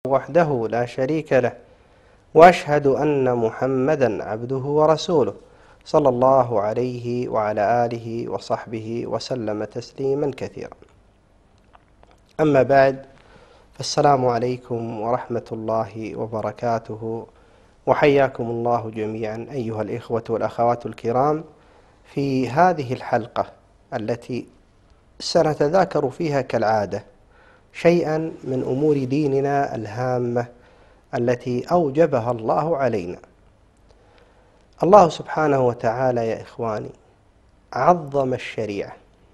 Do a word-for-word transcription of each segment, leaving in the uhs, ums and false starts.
وحده لا شريك له، وأشهد أن محمدا عبده ورسوله صلى الله عليه وعلى آله وصحبه وسلم تسليما كثيرا. أما بعد، فالسلام عليكم ورحمة الله وبركاته، وحياكم الله جميعا أيها الإخوة والأخوات الكرام في هذه الحلقة التي سنتذاكر فيها كالعادة شيئا من أمور ديننا الهامة التي أوجبها الله علينا. الله سبحانه وتعالى يا إخواني عظم الشريعة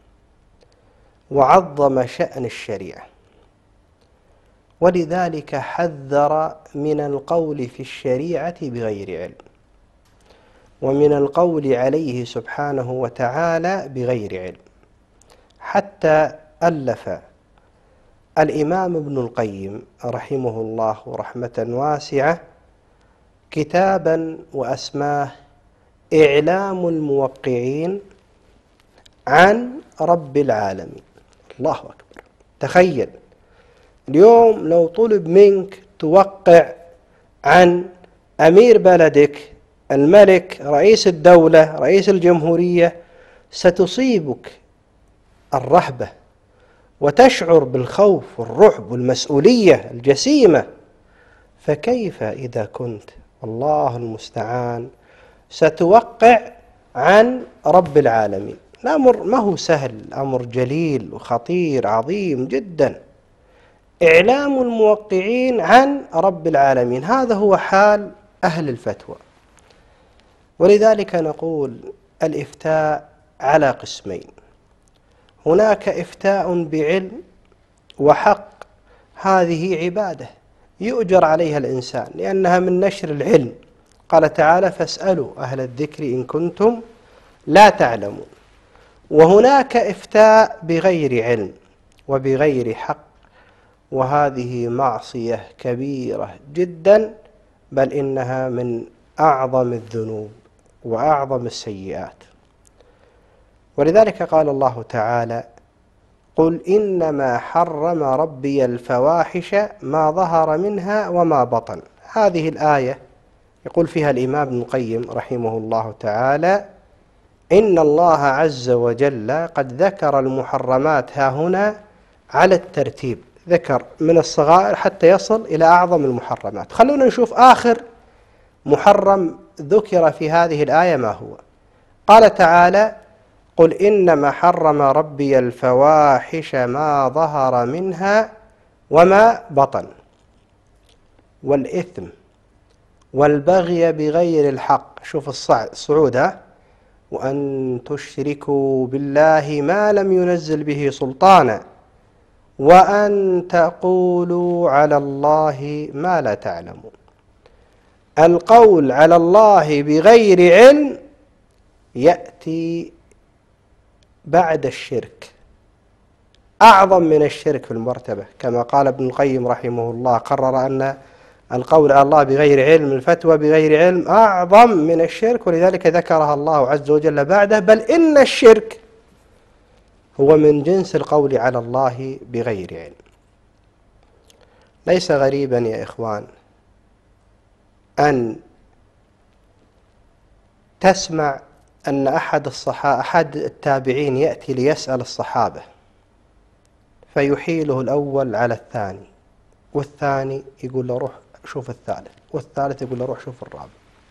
وعظم شأن الشريعة، ولذلك حذر من القول في الشريعة بغير علم، ومن القول عليه سبحانه وتعالى بغير علم، حتى ألف الإمام ابن القيم رحمه الله رحمة واسعة كتابا وأسماه إعلام الموقعين عن رب العالمين. الله أكبر! تخيل اليوم لو طلب منك توقع عن أمير بلدك، الملك، رئيس الدولة، رئيس الجمهورية، ستصيبك الرهبة وتشعر بالخوف والرعب والمسؤولية الجسيمة، فكيف إذا كنت والله المستعان ستوقع عن رب العالمين؟ الأمر ما هو سهل، أمر جليل وخطير عظيم جدا. إعلام الموقعين عن رب العالمين، هذا هو حال أهل الفتوى. ولذلك نقول الإفتاء على قسمين: هناك إفتاء بعلم وحق، هذه عبادة يؤجر عليها الإنسان لأنها من نشر العلم، قال تعالى: فاسألوا أهل الذكر إن كنتم لا تعلمون. وهناك إفتاء بغير علم وبغير حق، وهذه معصية كبيرة جدا، بل إنها من أعظم الذنوب وأعظم السيئات. ولذلك قال الله تعالى: قل إنما حرم ربي الفواحش ما ظهر منها وما بطن. هذه الآية يقول فيها الإمام ابن القيم رحمه الله تعالى: إن الله عز وجل قد ذكر المحرمات ها هنا على الترتيب، ذكر من الصغائر حتى يصل إلى أعظم المحرمات. خلونا نشوف آخر محرم ذكر في هذه الآية ما هو. قال تعالى: قل إنما حرم ربي الفواحش ما ظهر منها وما بطن والإثم والبغي بغير الحق. شوف الصعود، ها، وأن تشركوا بالله ما لم ينزل به سلطانا وأن تقولوا على الله ما لا تعلمون. القول على الله بغير علم يأتي بعد الشرك، أعظم من الشرك في المرتبة، كما قال ابن القيم رحمه الله، قرر أن القول على الله بغير علم، الفتوى بغير علم، أعظم من الشرك، ولذلك ذكرها الله عز وجل بعده، بل إن الشرك هو من جنس القول على الله بغير علم. ليس غريبا يا إخوان أن تسمع أن أحد الصحابة أحد التابعين يأتي ليسأل الصحابة فيحيله الأول على الثاني، والثاني يقول له روح شوف الثالث، والثالث يقول له روح شوف الرابع،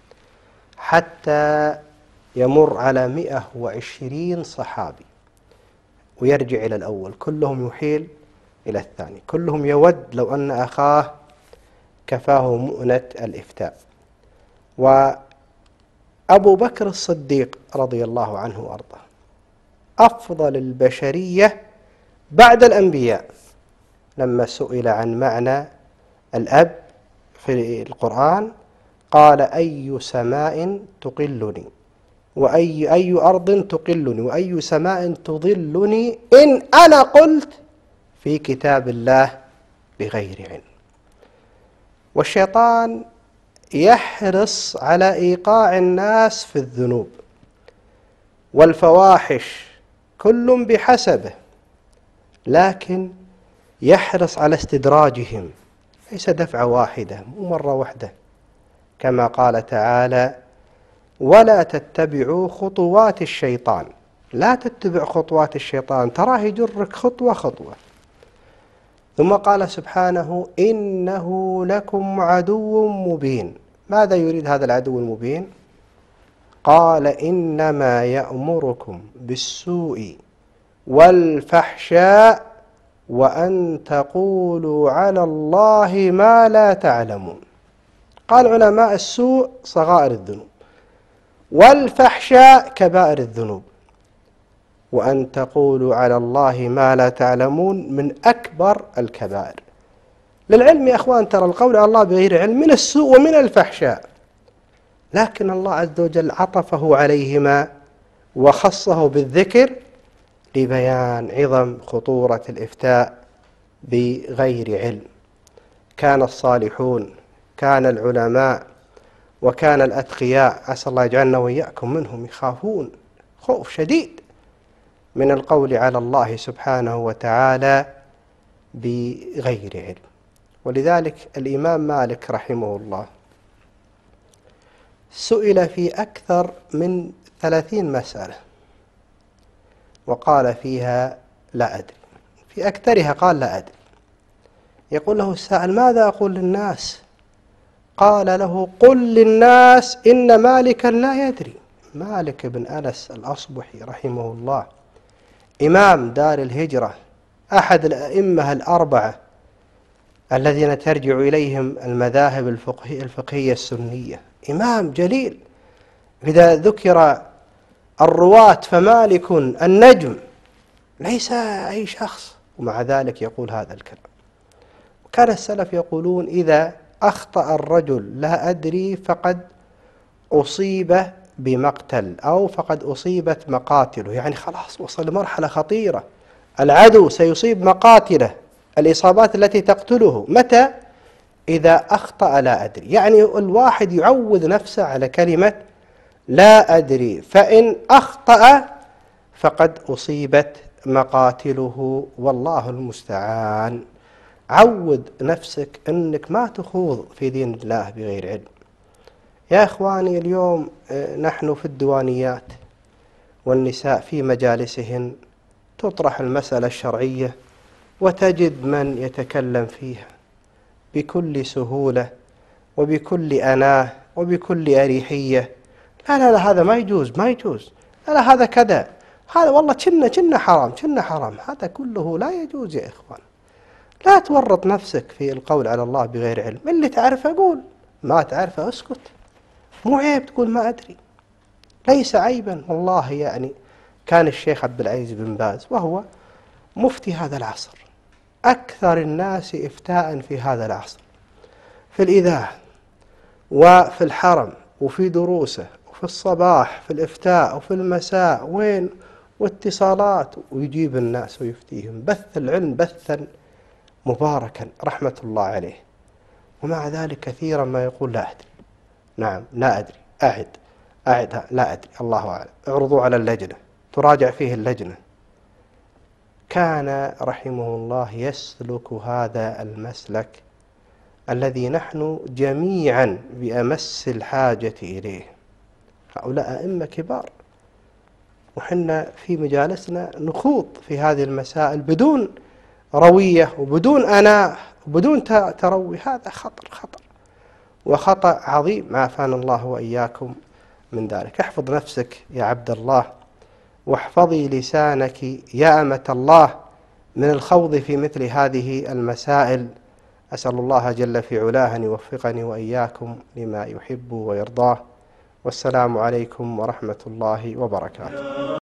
حتى يمر على مئة وعشرين صحابي ويرجع إلى الأول، كلهم يحيل إلى الثاني، كلهم يود لو أن أخاه كفاه مؤنة الإفتاء. وأبو بكر الصديق رضي الله عنه وأرضاه أفضل البشرية بعد الأنبياء، لما سئل عن معنى الأب في القرآن قال: أي سماء تقلني وأي أي أرض تقلني وأي سماء تظلني إن أنا قلت في كتاب الله بغير علم. والشيطان يحرص على إيقاع الناس في الذنوب والفواحش، كل بحسبه، لكن يحرص على استدراجهم ليس دفعة واحدة، مو مرة واحدة، كما قال تعالى: ولا تتبعوا خطوات الشيطان. لا تتبع خطوات الشيطان، تراه يجرك خطوة خطوة. ثم قال سبحانه: إنه لكم عدو مبين. ماذا يريد هذا العدو المبين؟ قال: إنما يأمركم بالسوء والفحشاء وأن تقولوا على الله ما لا تعلمون. قال علماء: السوء صغائر الذنوب، والفحشاء كبائر الذنوب، وأن تقولوا على الله ما لا تعلمون من أكبر الكبائر. للعلم يا أخوان، ترى القول على الله بغير علم من السوء ومن الفحشاء، لكن الله عز وجل عطفه عليهما وخصه بالذكر لبيان عظم خطورة الإفتاء بغير علم. كان الصالحون، كان العلماء، وكان الأتقياء، أسأل الله يجعلنا وإياكم منهم، يخافون خوف شديد من القول على الله سبحانه وتعالى بغير علم. ولذلك الإمام مالك رحمه الله سئل في أكثر من ثلاثين مسألة وقال فيها لا أدري، في أكثرها قال لا أدري. يقول له السائل: ماذا أقول للناس؟ قال له: قل للناس إن مالكا لا يدري. مالك بن أنس الأصبحي رحمه الله، إمام دار الهجرة، أحد الأئمة الأربعة الذين ترجع إليهم المذاهب الفقهية, الفقهية السنية، إمام جليل. إذا ذكر الرواة فمالك النجم، ليس أي شخص، ومع ذلك يقول هذا الكلام. وكان السلف يقولون: إذا أخطأ الرجل لا أدري فقد أصيب بمقتل، أو فقد أصيبت مقاتله، يعني خلاص وصل لمرحلة خطيرة، العدو سيصيب مقاتله، الإصابات التي تقتله. متى؟ إذا أخطأ لا أدري، يعني الواحد يعود نفسه على كلمة لا أدري، فإن أخطأ فقد أصيبت مقاتله، والله المستعان. عود نفسك أنك ما تخوض في دين الله بغير علم. يا إخواني، اليوم نحن في الديوانيات والنساء في مجالسهن تطرح المسألة الشرعية وتجد من يتكلم فيها بكل سهولة وبكل أناة وبكل أريحية: لا لا لا هذا ما يجوز، ما يجوز، لا لا هذا كذا، هذا والله كنا كنا حرام، كنا حرام. هذا كله لا يجوز يا إخوان. لا تورط نفسك في القول على الله بغير علم. اللي تعرفه قول، ما تعرفه اسكت. مو عيب تقول ما أدري، ليس عيبا والله. يعني كان الشيخ عبد العزيز بن باز وهو مفتي هذا العصر، أكثر الناس إفتاء في هذا العصر، في الإذاعة وفي الحرم وفي دروسه وفي الصباح في الإفتاء وفي المساء وين واتصالات، ويجيب الناس ويفتيهم. بث العلم بثا مباركا رحمة الله عليه. ومع ذلك كثيرا ما يقول لا أدري. نعم لا أدري، أعد أعد لا أدري، الله أعلم، اعرضوا على اللجنة، تراجع فيه اللجنة. كان رحمه الله يسلك هذا المسلك الذي نحن جميعا بأمس الحاجة إليه. هؤلاء أئمة كبار، وحنا في مجالسنا نخوض في هذه المسائل بدون روية وبدون أناة وبدون تروي. هذا خطر خطر وخطأ عظيم، عافانا الله وإياكم من ذلك. احفظ نفسك يا عبد الله، واحفظي لسانك يا أمة الله من الخوض في مثل هذه المسائل. أسأل الله جل في علاه أن يوفقني وإياكم لما يحب ويرضاه. والسلام عليكم ورحمة الله وبركاته.